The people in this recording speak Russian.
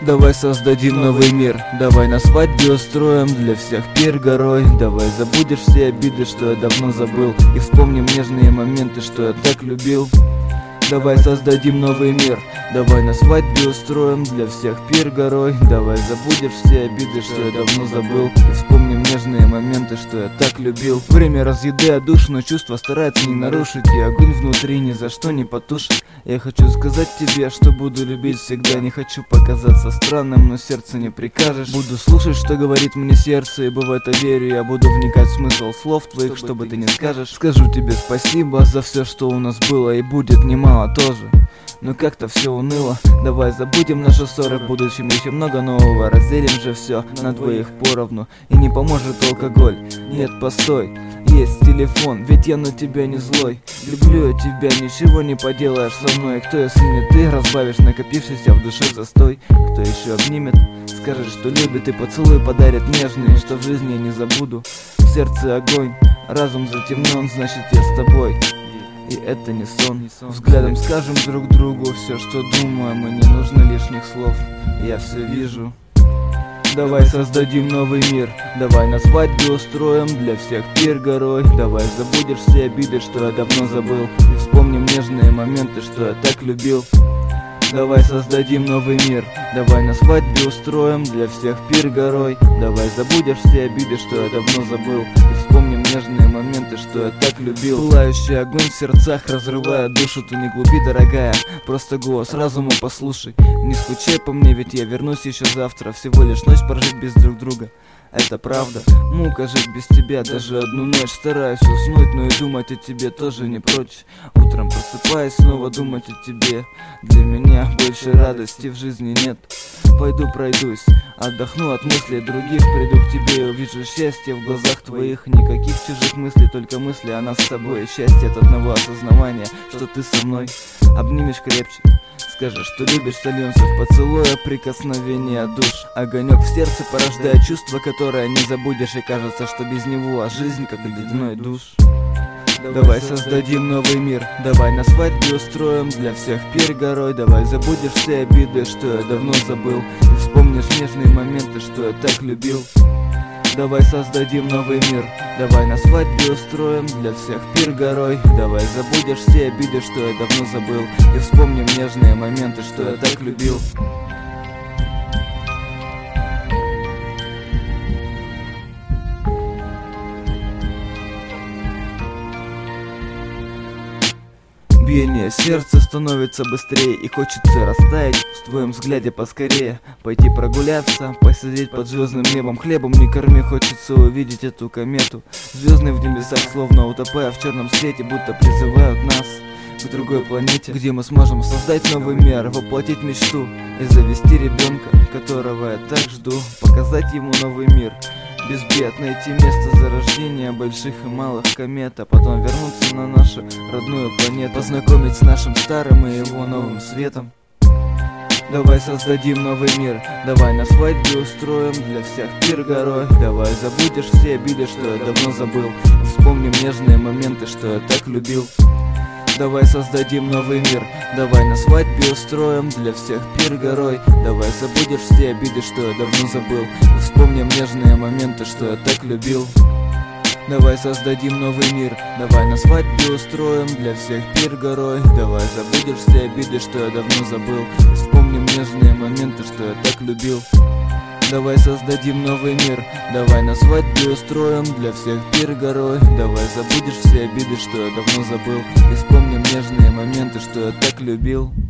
Давай создадим новый мир, давай на свадьбе устроим для всех пир горой. Давай забудешь все обиды, что я давно забыл, и вспомним нежные моменты, что я так любил. Давай создадим новый мир, давай на свадьбе устроим для всех пир горой. Давай забудешь все обиды, что я давно забыл, и вспомним нежные моменты, что я так любил. Время разъедает душу, но чувства стараются не нарушить, и огонь внутри ни за что не потушит. Я хочу сказать тебе, что буду любить всегда. Не хочу показаться странным, но сердце не прикажешь. Буду слушать, что говорит мне сердце, ибо в это верю. Я буду вникать в смысл слов твоих, что бы ты ни скажешь. Скажу тебе спасибо за все, что у нас было, и будет немало тоже, но как-то все уныло. Давай забудем наши ссоры, в будущем еще много нового. Разделим же все на двоих поровну, и не поможет алкоголь. Нет, постой, есть телефон, ведь я на тебя не злой. Люблю я тебя, ничего не поделаешь со мной. Кто, если не ты, разбавишь накопившийся в душе застой? Кто еще обнимет, скажет, что любит, и поцелуй подарит нежный, что в жизни я не забуду. В сердце огонь, разум затемнен, значит я с тобой, и это не сон. Взглядом скажем друг другу все, что думаем, и не нужно лишних слов, я все вижу. Давай создадим новый мир, давай на свадьбе устроим для всех пир горой. Давай забудешь все обиды, что я давно забыл, и вспомним нежные моменты, что я так любил. Давай создадим новый мир, давай на свадьбе устроим для всех пир горой. Давай забудешь все обиды, что я давно забыл, и вспомним нежные моменты, что я так любил. Пылающий огонь в сердцах разрывает душу, ты не глуби, дорогая, просто голос разума послушай. Не скучай по мне, ведь я вернусь еще завтра. Всего лишь ночь прожить без друг друга, это правда. Мука жить без тебя, даже одну ночь. Стараюсь уснуть, но и думать о тебе тоже не прочь. Утром просыпаясь, снова думать о тебе. Для меня больше радости в жизни нет. Пойду пройдусь, отдохну от мыслей других. Приду к тебе и увижу счастье в глазах твоих. Никаких чужих мыслей, только мысли о нас с тобой. Счастье от одного осознавания, что ты со мной. Обнимешь крепче, скажешь, что любишь, сольемся в поцелуя, прикосновения душ. Огонек в сердце порождает чувство, которое не забудешь, и кажется, что без него жизнь как ледяной душ. Давай создадим новый мир, давай на свадьбе устроим для всех пир горой. Давай забудешь все обиды, что я давно забыл, и вспомнишь нежные моменты, что я так любил. Давай создадим новый мир, давай на свадьбе устроим для всех пир горой. Давай забудешь все обиды, что я давно забыл, и вспомним нежные моменты, что я так любил. Биение сердца становится быстрее, и хочется растаять в твоем взгляде поскорее. Пойти прогуляться, посидеть под звездным небом. Хлебом не корми, хочется увидеть эту комету. Звездные в небесах, словно утопая в черном свете, будто призывают нас к другой планете, где мы сможем создать новый мир, воплотить мечту и завести ребенка, которого я так жду. Показать ему новый мир без бед, найти место зарождения больших и малых комет, а потом вернуться на нашу родную планету, познакомить с нашим старым и его новым светом. Давай создадим новый мир, давай на свадьбе устроим для всех пир горой. Давай забудешь все обиды, что я давно забыл, и вспомним нежные моменты, что я так любил. Давай создадим новый мир, давай на свадьбе устроим для всех пир горой. Давай забудешь все обиды, что я давно забыл, и вспомним нежные моменты, что я так любил. Давай создадим новый мир, давай на свадьбе устроим для всех пир горой. Давай забудешь все обиды, что я давно забыл, и вспомним нежные моменты, что я так любил. Давай создадим новый мир, давай на свадьбе устроим для всех пир горой. Давай забудешь все обиды, что я давно забыл, и вспомним нежные моменты, что я так любил.